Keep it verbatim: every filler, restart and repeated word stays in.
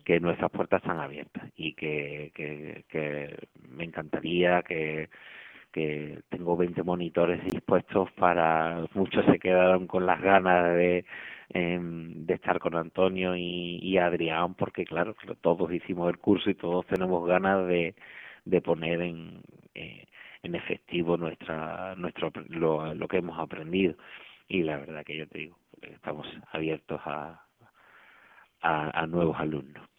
que nuestras puertas están abiertas y que, que, que me encantaría que que tengo veinte monitores dispuestos para, muchos se quedaron con las ganas de, eh, de estar con Antonio y, y Adrián, porque claro, todos hicimos el curso y todos tenemos ganas de, de poner en, eh, en efectivo nuestra nuestro lo, lo que hemos aprendido. Y la verdad que yo te digo, estamos abiertos a, a, a nuevos alumnos.